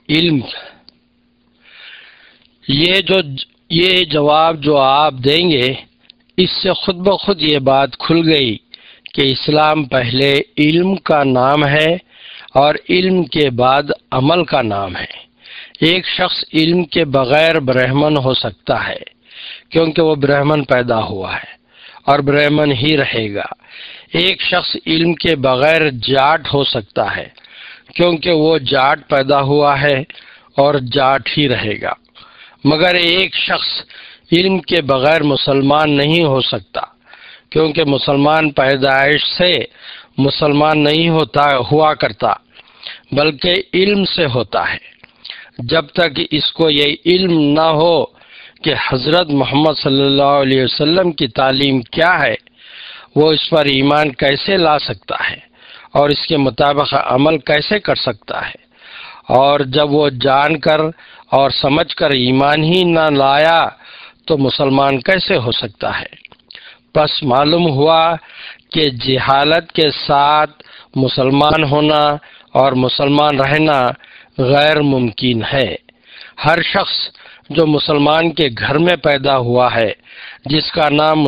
علم، یہ جواب جو آپ دیں گے اس سے خود بخود یہ بات کھل گئی کہ اسلام پہلے علم کا نام ہے اور علم کے بعد عمل کا نام ہے۔ ایک شخص علم کے بغیر برہمن ہو سکتا ہے کیونکہ وہ برہمن پیدا ہوا ہے اور برہمن ہی رہے گا۔ ایک شخص علم کے بغیر جاٹ ہو سکتا ہے کیونکہ وہ جاٹ پیدا ہوا ہے اور جاٹ ہی رہے گا، مگر ایک شخص علم کے بغیر مسلمان نہیں ہو سکتا کیونکہ مسلمان پیدائش سے مسلمان نہیں ہوا کرتا بلکہ علم سے ہوتا ہے۔ جب تک اس کو یہ علم نہ ہو کہ حضرت محمد صلی اللہ علیہ وسلم کی تعلیم کیا ہے، وہ اس پر ایمان کیسے لا سکتا ہے اور اس کے مطابق عمل کیسے کر سکتا ہے، اور جب وہ جان کر اور سمجھ کر ایمان ہی نہ لایا تو مسلمان کیسے ہو سکتا ہے؟ پس معلوم ہوا کہ جہالت کے ساتھ مسلمان ہونا اور مسلمان رہنا غیر ممکن ہے۔ ہر شخص جو مسلمان کے گھر میں پیدا ہوا ہے، جس کا نام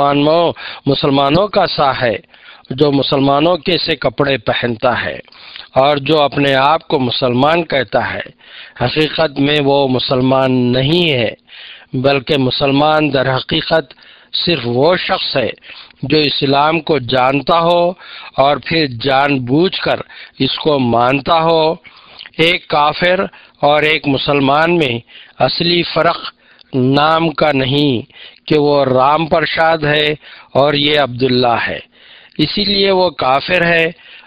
مسلمانوں کا سا ہے، جو مسلمانوں کے سے کپڑے پہنتا ہے اور جو اپنے آپ کو مسلمان کہتا ہے، حقیقت میں وہ مسلمان نہیں ہے بلکہ مسلمان در حقیقت صرف وہ شخص ہے جو اسلام کو جانتا ہو اور پھر جان بوجھ کر اس کو مانتا ہو۔ ایک کافر اور ایک مسلمان میں اصلی فرق نام کا نہیں کہ وہ رام پرشاد ہے اور یہ عبداللہ ہے، اسی لیے وہ کافر ہے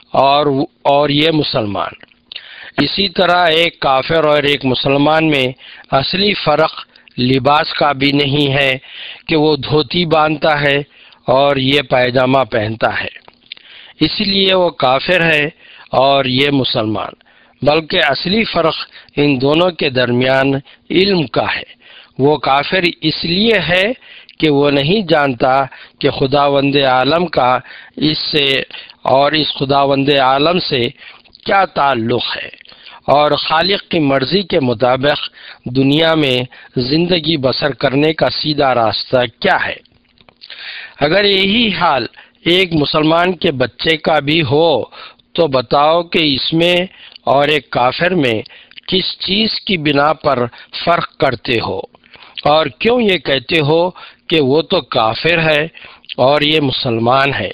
اور یہ مسلمان۔ اسی طرح ایک کافر اور ایک مسلمان میں اصلی فرق لباس کا بھی نہیں ہے کہ وہ دھوتی باندھتا ہے اور یہ پائجامہ پہنتا ہے، اس لیے وہ کافر ہے اور یہ مسلمان، بلکہ اصلی فرق ان دونوں کے درمیان علم کا ہے۔ وہ کافر اس لیے ہے کہ وہ نہیں جانتا کہ خداوند عالم کا اس سے اور اس خداوند عالم سے کیا تعلق ہے اور خالق کی مرضی کے مطابق دنیا میں زندگی بسر کرنے کا سیدھا راستہ کیا ہے۔ اگر یہی حال ایک مسلمان کے بچے کا بھی ہو تو بتاؤ کہ اس میں اور ایک کافر میں کس چیز کی بنا پر فرق کرتے ہو، اور کیوں یہ کہتے ہو کہ وہ تو کافر ہے اور یہ مسلمان ہے؟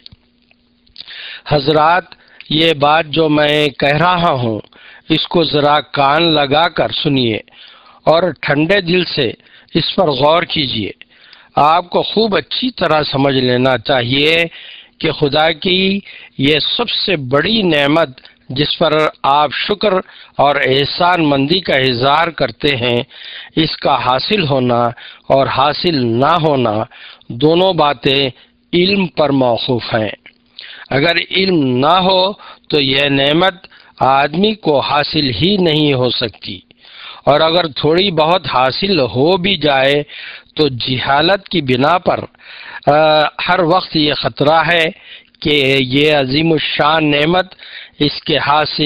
حضرات، یہ بات جو میں کہہ رہا ہوں اس کو ذرا کان لگا کر سنیے اور ٹھنڈے دل سے اس پر غور کیجیے۔ آپ کو خوب اچھی طرح سمجھ لینا چاہیے کہ خدا کی یہ سب سے بڑی نعمت جس پر آپ شکر اور احسان مندی کا اظہار کرتے ہیں، اس کا حاصل ہونا اور حاصل نہ ہونا دونوں باتیں علم پر موقوف ہیں۔ اگر علم نہ ہو تو یہ نعمت آدمی کو حاصل ہی نہیں ہو سکتی، اور اگر تھوڑی بہت حاصل ہو بھی جائے تو جہالت کی بنا پر ہر وقت یہ خطرہ ہے کہ یہ عظیم الشان نعمت اس کے ہاتھ سے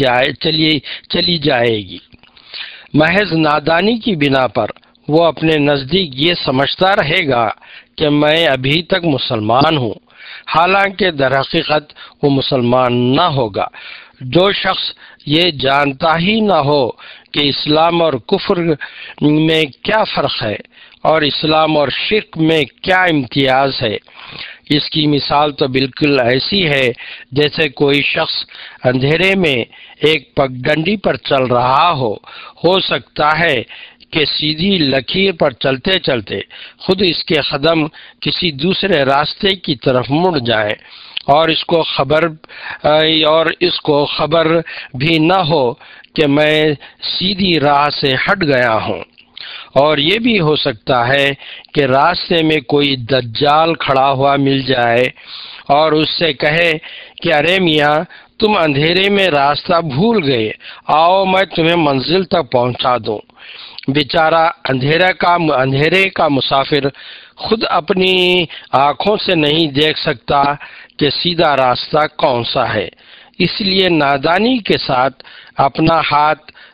چلی جائے گی۔ محض نادانی کی بنا پر وہ اپنے نزدیک یہ سمجھتا رہے گا کہ میں ابھی تک مسلمان ہوں، حالانکہ در حقیقت وہ مسلمان نہ ہوگا۔ جو شخص یہ جانتا ہی نہ ہو کہ اسلام اور کفر میں کیا فرق ہے اور اسلام اور شرک میں کیا امتیاز ہے، اس کی مثال تو بالکل ایسی ہے جیسے کوئی شخص اندھیرے میں ایک پگڈنڈی پر چل رہا ہو سکتا ہے کہ سیدھی لکیر پر چلتے چلتے خود اس کے قدم کسی دوسرے راستے کی طرف مڑ جائیں اور اس کو خبر بھی نہ ہو کہ میں سیدھی راہ سے ہٹ گیا ہوں۔ اور یہ بھی ہو سکتا ہے کہ راستے میں کوئی دجال کھڑا ہوا مل جائے اور اس سے کہے کہ ارے میاں، تم اندھیرے میں راستہ بھول گئے، آؤ میں تمہیں منزل تک پہنچا دوں۔ بیچارہ اندھیرے کا مسافر خود اپنی آنکھوں سے نہیں دیکھ سکتا کہ سیدھا راستہ کون سا ہے، اس لیے نادانی کے ساتھ اپنا ہاتھ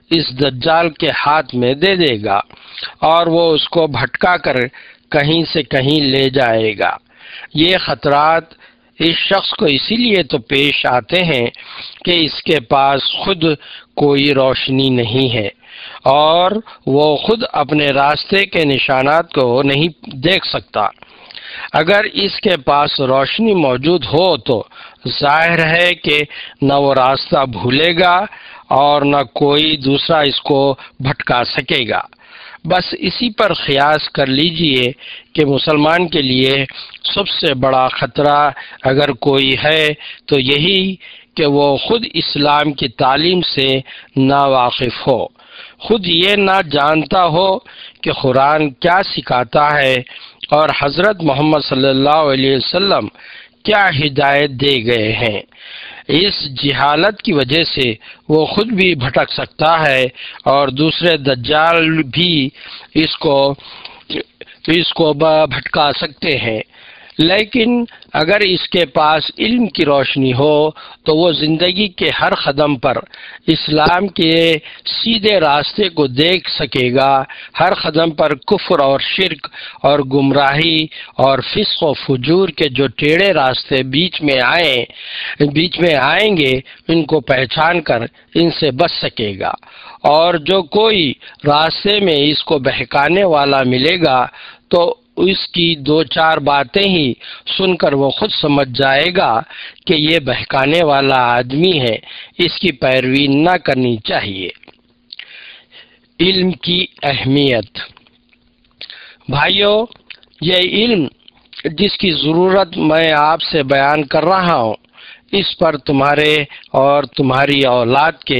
اس دجال کے ہاتھ میں دے دے گا اور وہ اس کو بھٹکا کر کہیں سے کہیں لے جائے گا۔ یہ خطرات اس شخص کو اسی لیے تو پیش آتے ہیں کہ اس کے پاس خود کوئی روشنی نہیں ہے اور وہ خود اپنے راستے کے نشانات کو نہیں دیکھ سکتا۔ اگر اس کے پاس روشنی موجود ہو تو ظاہر ہے کہ نہ وہ راستہ بھولے گا اور نہ کوئی دوسرا اس کو بھٹکا سکے گا۔ بس اسی پر قیاس کر لیجئے کہ مسلمان کے لیے سب سے بڑا خطرہ اگر کوئی ہے تو یہی کہ وہ خود اسلام کی تعلیم سے ناواقف ہو، خود یہ نہ جانتا ہو کہ قرآن کیا سکھاتا ہے اور حضرت محمد صلی اللہ علیہ وسلم کیا ہدایت دے گئے ہیں۔ اس جہالت کی وجہ سے وہ خود بھی بھٹک سکتا ہے اور دوسرے دجال بھی اس کو بھٹکا سکتے ہیں۔ لیکن اگر اس کے پاس علم کی روشنی ہو تو وہ زندگی کے ہر قدم پر اسلام کے سیدھے راستے کو دیکھ سکے گا۔ ہر قدم پر کفر اور شرک اور گمراہی اور فسق و فجور کے جو ٹیڑھے راستے بیچ میں آئیں گے ان کو پہچان کر ان سے بچ سکے گا، اور جو کوئی راستے میں اس کو بہکانے والا ملے گا تو اس کی دو چار باتیں ہی سن کر وہ خود سمجھ جائے گا کہ یہ بہکانے والا آدمی ہے، اس کی پیروی نہ کرنی چاہیے۔ علم کی اہمیت۔ بھائیو، یہ علم جس کی ضرورت میں آپ سے بیان کر رہا ہوں، اس پر تمہارے اور تمہاری اولاد کے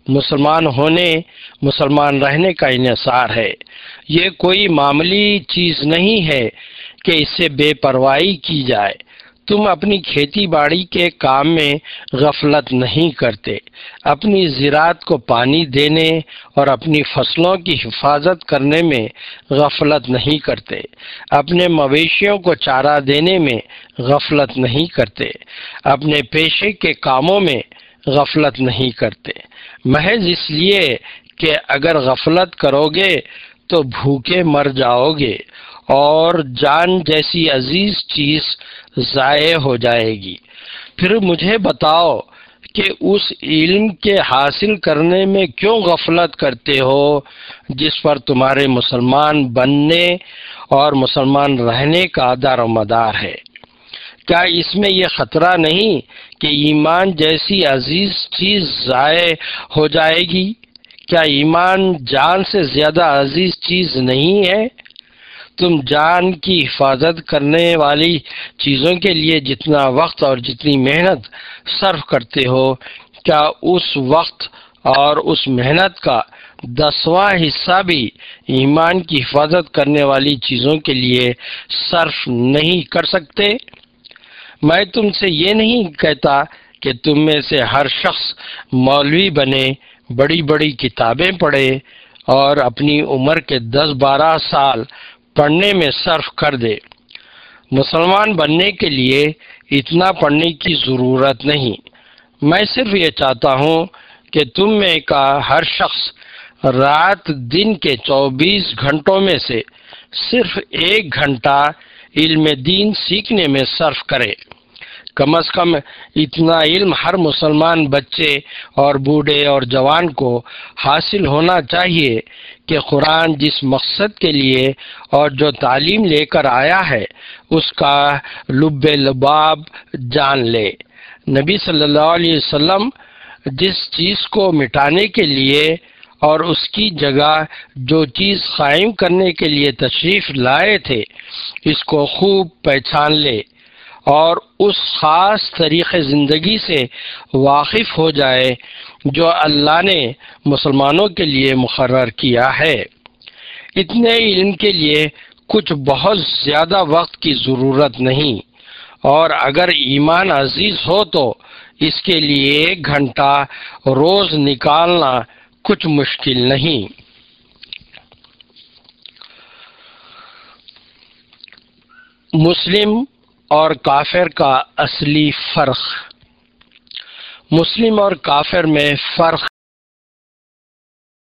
مسلمان رہنے کا انحصار ہے۔ یہ کوئی معمولی چیز نہیں ہے کہ اس سے بے پرواہی کی جائے۔ تم اپنی کھیتی باڑی کے کام میں غفلت نہیں کرتے، اپنی زراعت کو پانی دینے اور اپنی فصلوں کی حفاظت کرنے میں غفلت نہیں کرتے، اپنے مویشیوں کو چارہ دینے میں غفلت نہیں کرتے، اپنے پیشے کے کاموں میں غفلت نہیں کرتے، محض اس لیے کہ اگر غفلت کرو گے تو بھوکے مر جاؤ گے اور جان جیسی عزیز چیز ضائع ہو جائے گی۔ پھر مجھے بتاؤ کہ اس علم کے حاصل کرنے میں کیوں غفلت کرتے ہو جس پر تمہارے مسلمان بننے اور مسلمان رہنے کا دار و مدار ہے؟ کیا اس میں یہ خطرہ نہیں کہ ایمان جیسی عزیز چیز ضائع ہو جائے گی؟ کیا ایمان جان سے زیادہ عزیز چیز نہیں ہے؟ تم جان کی حفاظت کرنے والی چیزوں کے لیے جتنا وقت اور جتنی محنت صرف کرتے ہو، کیا اس وقت اور اس محنت کا 10واں حصہ بھی ایمان کی حفاظت کرنے والی چیزوں کے لیے صرف نہیں کر سکتے؟ میں تم سے یہ نہیں کہتا کہ تم میں سے ہر شخص مولوی بنے، بڑی بڑی کتابیں پڑھے اور اپنی عمر کے 10-12 سال پڑھنے میں صرف کر دے۔ مسلمان بننے کے لیے اتنا پڑھنے کی ضرورت نہیں۔ میں صرف یہ چاہتا ہوں کہ تم میں کا ہر شخص رات دن کے 24 گھنٹوں میں سے صرف 1 گھنٹہ علم دین سیکھنے میں صرف کرے۔ کم از کم اتنا علم ہر مسلمان بچے اور بوڑھے اور جوان کو حاصل ہونا چاہیے کہ قرآن جس مقصد کے لیے اور جو تعلیم لے کر آیا ہے اس کا لب لباب جان لے۔ نبی صلی اللہ علیہ وسلم جس چیز کو مٹانے کے لیے اور اس کی جگہ جو چیز قائم کرنے کے لیے تشریف لائے تھے اس کو خوب پہچان لے اور اس خاص طریقے زندگی سے واقف ہو جائے جو اللہ نے مسلمانوں کے لیے مقرر کیا ہے۔ اتنے علم کے لیے کچھ بہت زیادہ وقت کی ضرورت نہیں، اور اگر ایمان عزیز ہو تو اس کے لیے 1 گھنٹہ روز نکالنا کچھ مشکل نہیں۔ مسلم اور کافر کا اصلی فرق۔ مسلم اور کافر میں فرق